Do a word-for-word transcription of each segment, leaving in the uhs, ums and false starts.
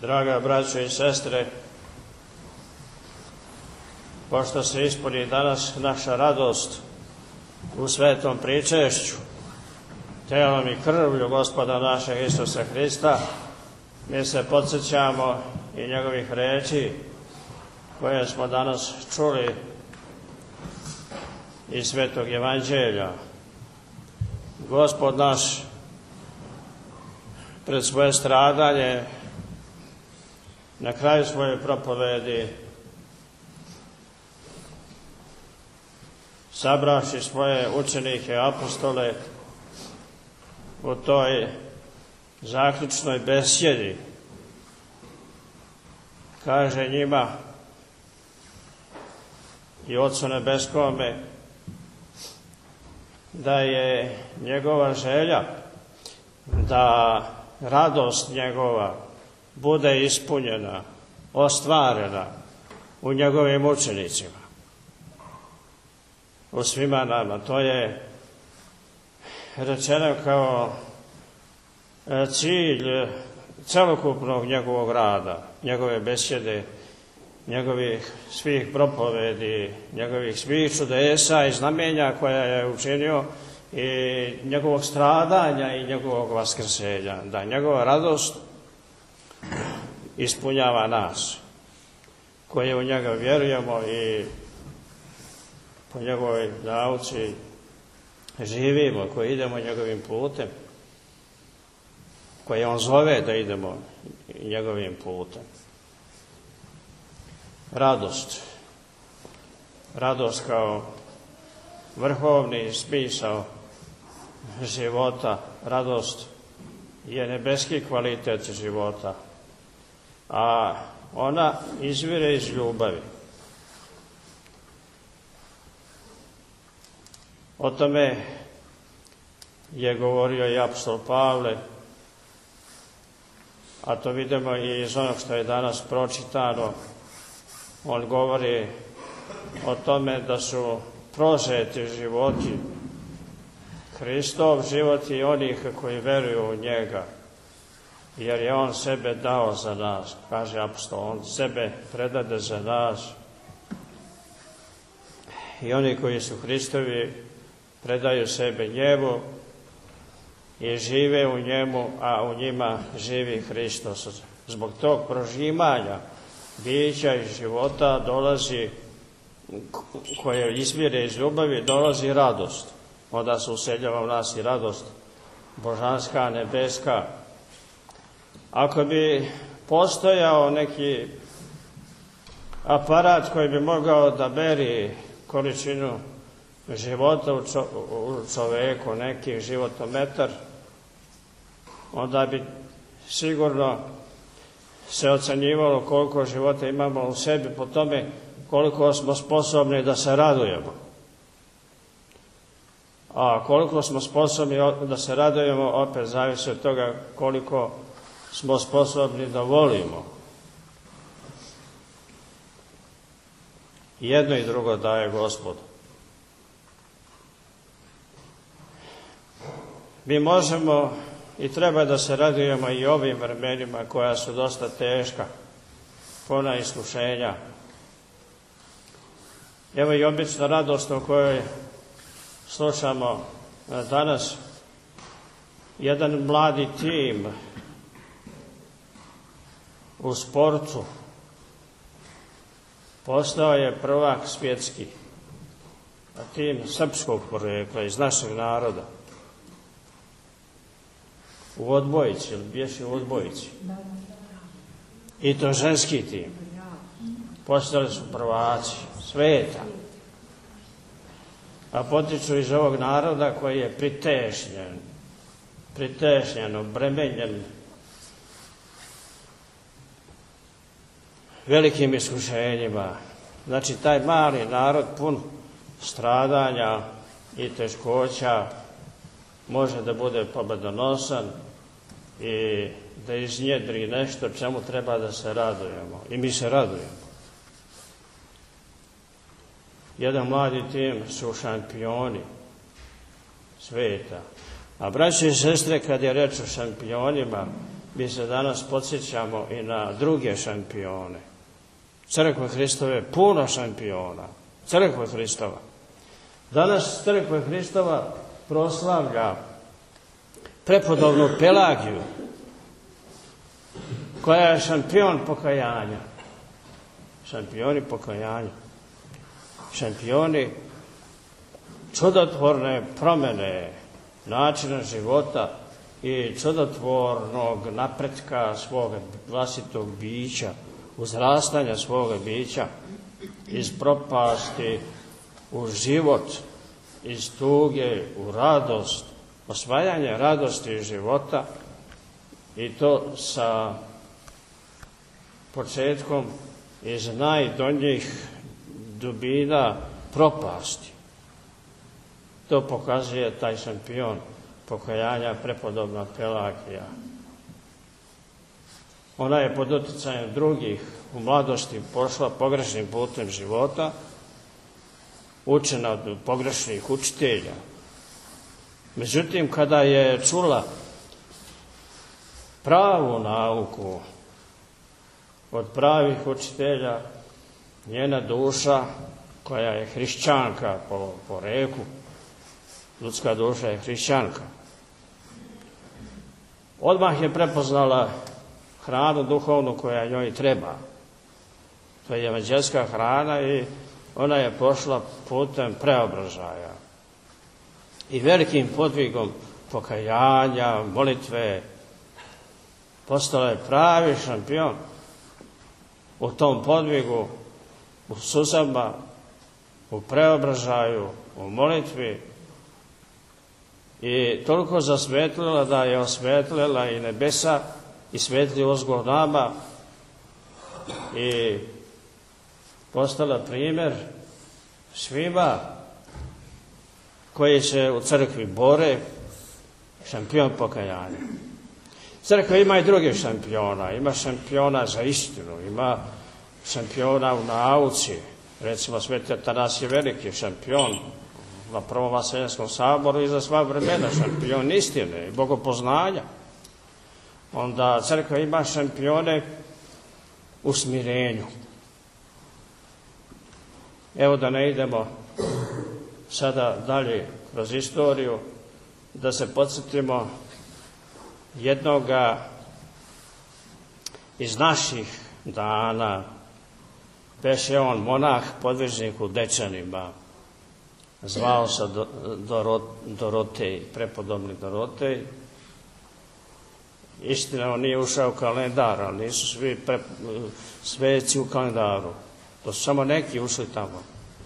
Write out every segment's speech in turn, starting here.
Draga braćo i sestre, pošto se ispuni danas naša radost u svetom pričešću, telom i krvlju Gospoda našeg Isusa Hrista, mi se podsjećamo i njegovih reči koje smo danas čuli iz Svetog Evanđelja. Gospod naš pred svoje stradanje, na kraju svoje propovedi, sabravši svoje učenike, apostole, u toj zaključnoj besjedi, kaže njima i Otcu nebeskome da je njegova želja da radost njegova bude ispunjena, ostvarena u njegovim učenicima, u svima nama. To je rečeno kao cilj celokupnog njegovog rada, njegove besjede, njegovih svih propovedi, njegovih svih čudesa i znamenja koja je učinio i njegovog stradanja i njegovog vaskrsenja, da njegova radost ispunjava nas koji u njega vjerujemo i po njegovoj nauci živimo, koji idemo njegovim putem, koji on zove da idemo njegovim putem. Radost. Radost kao vrhovni smisao života. Radost je nebeski kvalitet života, a ona izvire iz ljubavi. O tome je govorio i apostol Pavle, a to vidimo i iz onog što je danas pročitano. On govori o tome da su prožeti životi, Hristov život i onih koji veruju u njega, jer je on sebe dao za nas, kaže apostol, on sebe predade za nas. I oni koji su Hristovi predaju sebe njemu i žive u njemu, a u njima živi Hristos. Zbog tog prožimanja bića i života dolazi, koje izvire iz ljubavi, dolazi radost. Onda se useljava u nas i radost božanska, nebeska. Ako bi postojao neki aparat koji bi mogao da meri količinu života u, čo, u čoveku, neki životometar, onda bi sigurno se ocenjivalo koliko života imamo u sebi po tome koliko smo sposobni da se radujemo. A koliko smo sposobni da se radujemo opet zavisi od toga koliko smo sposobni da volimo. Jedno i drugo daje Gospod. Mi možemo i treba da se radujemo i ovim vremenima koja su dosta teška, puna iskušenja. Evo i obična radost o kojoj slušamo danas. Jedan mladi tim u sportu postao je prvak svjetski, a tim srpskog porekla iz našeg naroda. U odbojici, ili biješi u odbojici. I to ženski tim. Postali su prvaci sveta. A potiču iz ovog naroda koji je pritešnjen, pritešnjen, obremenjen velikim iskušenjima. Znači, taj mali narod pun stradanja i teškoća može da bude pobedonosan i da iznjedri nešto čemu treba da se radujemo. I mi se radujemo. Jedan mladi tim su šampioni sveta. A braće i sestre, kad je reč o šampionima, mi se danas podsjećamo i na druge šampione. Crkva Hristova je puno šampiona. Crkva Hristova. Danas Crkva Hristova proslavlja prepodobnu Pelagiju, koja je šampion pokajanja. Šampioni pokajanja. Šampioni čudotvorne promjene načina života i čudotvornog napretka svoga vlastitog bića, uzrastanja svoga bića iz propasti u život, iz tuge u radost, osvajanje radosti života, i to sa početkom iz najdonjih dubina propasti. To pokazuje taj šampion pokajanja, prepodobna Pelagija. Ona je pod utjecajem drugih u mladosti pošla pogrešnim putem života, učena od pogrešnih učitelja. Međutim, kada je čula pravu nauku od pravih učitelja, njena duša, koja je hrišćanka po, po reku, ljudska duša je hrišćanka, odmah je prepoznala hranu duhovnu koja njoj treba. To je evanđelska hrana i ona je pošla putem preobražaja. I velikim podvigom pokajanja, molitve, postala je pravi šampion u tom podvigu, u suzama, u preobražaju, u molitvi, i toliko zasvetlila da je osvetlila i nebesa i svetli uzgor nama i postala primjer svima koji se u crkvi bore, šampion pokajanja. Crkva ima i druge šampiona, ima šampiona za istinu, ima šampiona u nauci, recimo Sveti Atanasije Veliki, šampion na Prvom Vaseljenskom saboru i za sva vremena, šampion istine i bogopoznanja. Onda crkva ima šampione u smirenju. Evo, da ne idemo sada dalje kroz istoriju, da se podsjetimo jednoga iz naših dana. Beše on monah, podvižnik u Dečanima, zvao se Dorotej, prepodobni Dorotej. Istina, on nije ušao u kalendar, ali nisu svi pre, sveci u kalendaru. To su samo neki ušli tamo.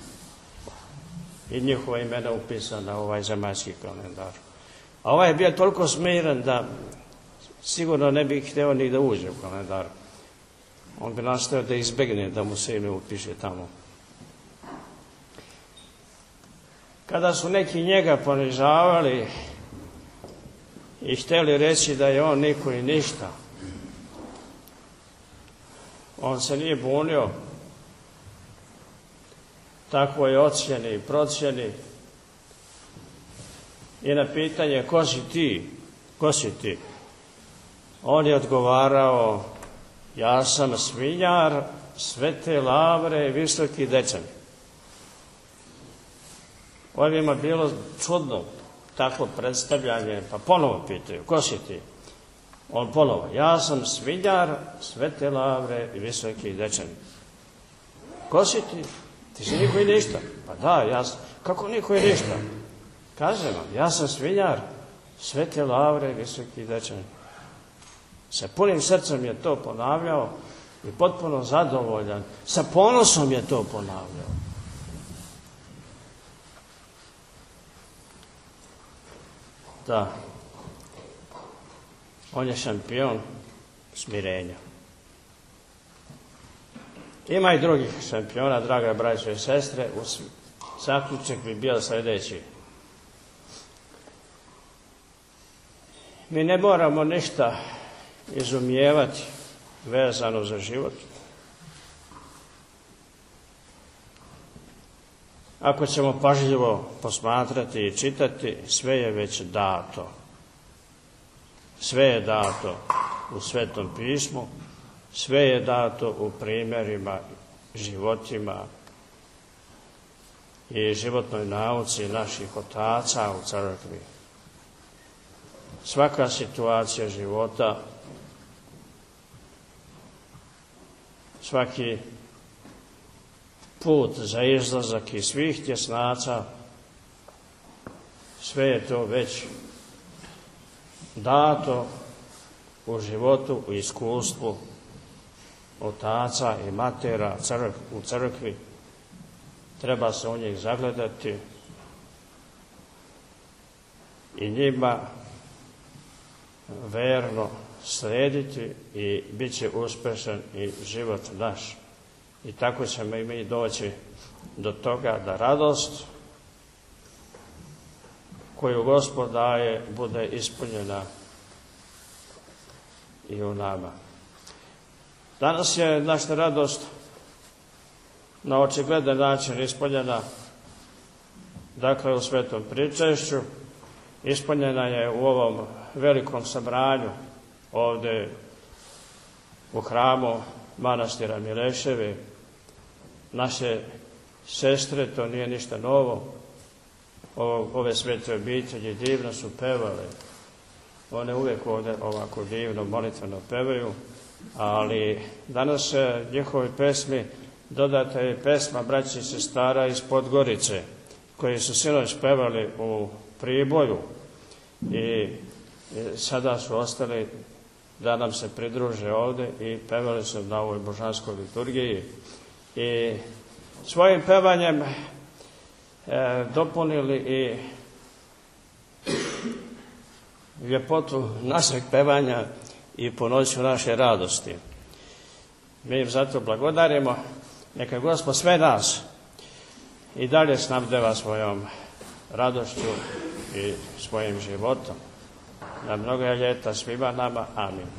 I njihova imena upisana u ovaj zemaljski kalendar. A ovaj je bio toliko smiren da sigurno ne bi htio ni da uđe u kalendar. On bi nastavio da izbegne da mu se ime upiše tamo. Kada su neki njega ponižavali i htjeli reći da je on niko i ništa, on se nije bunio takvoj ocjeni i procjeni, i na pitanje ko si ti, ko si ti, on je odgovarao: ja sam svinjar Svete Lavre i Visoki Dečani. Ovima bilo čudno takvo predstavljanje, pa ponovo pitaju: ko si ti? On ponovo: ja sam svinjar Svete Lavre i Visoki Dečani. Ko si ti? Ti si niko i ništa. Pa da, ja sam. Kako niko i ništa? Kažem vam, ja sam svinjar Svete Lavre i Visoki Dečani. Sa punim srcem je to ponavljao i potpuno zadovoljan. Sa ponosom je to ponavljao. Da, on je šampion smirenja. Ima i drugih šampiona, draga braćo i sestre. Zaključak bi bio sljedeći: mi ne moramo ništa izumijevati vezano za život. Ako ćemo pažljivo posmatrati i čitati, sve je već dato. Sve je dato. u Svetom pismu, sve je dato u primjerima, životima i životnoj nauci naših otaca u crkvi. Svaka situacija života, svaki put za izlazak iz svih tjesnaca, sve je to već dato u životu, u iskustvu otaca i matera u crkvi. Treba se u njih zagledati i njima verno slediti i bit će uspješan i život naš. I tako ćemo i mi doći do toga da radost koju Gospod daje bude ispunjena i u nama. Danas je naša radost na očigledan način ispunjena, dakle u Svetom pričešću, ispunjena je u ovom velikom sabranju ovdje u hramu manastira Mileševi. Naše sestre, to nije ništa novo, ove svete obitelji divno su pevale. One uvijek ovdje ovako divno molitveno pevaju, ali danas njihovoj pesmi dodata je pesma braći i sestara iz Podgorice, koji su sinoć pevali u Priboju i sada su ostali da nam se pridruže ovdje i pevali su na ovoj božanskoj liturgiji i svojim pevanjem e, dopunili i ljepotu našeg pevanja i ponoću naše radosti. Mi im zato blagodarimo. Neka Gospod sve nas i dalje snabdeva svojom radošću i svojim životom. Na mnoga ljeta svima nama. Amin.